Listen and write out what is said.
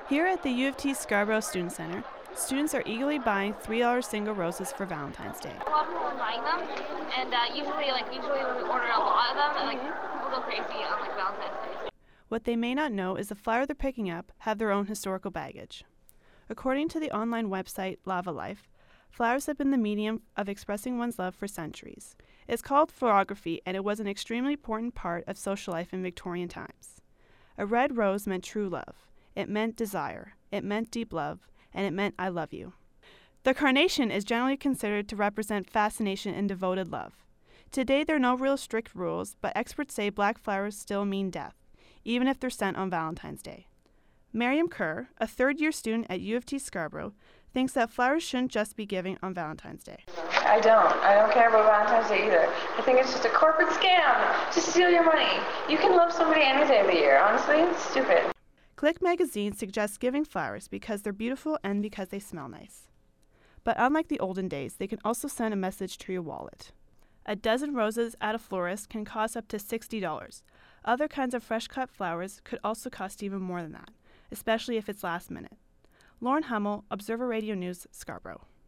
Here at the U of T Scarborough Student Center, students are eagerly buying $3 single roses for Valentine's Day. A lot of people are buying them, and usually when we order a lot of them, people go crazy on Valentine's Day. What they may not know is the flower they're picking up have their own historical baggage. According to the online website Lava Life, flowers have been the medium of expressing one's love for centuries. It's called florography, and it was an extremely important part of social life in Victorian times. A red rose meant true love. It meant desire. It meant deep love. And it meant I love you. The carnation is generally considered to represent fascination and devoted love. Today, there are no real strict rules, but experts say black flowers still mean death, even if they're sent on Valentine's Day. Miriam Kerr, a third-year student at U of T Scarborough, thinks that flowers shouldn't just be given on Valentine's Day. I don't care about Valentine's Day either. I think it's just a corporate scam to steal your money. You can love somebody any day of the year. Honestly, it's stupid. Click Magazine suggests giving flowers because they're beautiful and because they smell nice. But unlike the olden days, they can also send a message to your wallet. A dozen roses at a florist can cost up to $60. Other kinds of fresh-cut flowers could also cost even more than that, especially if it's last minute. Lauren Hummel, Observer Radio News, Scarborough.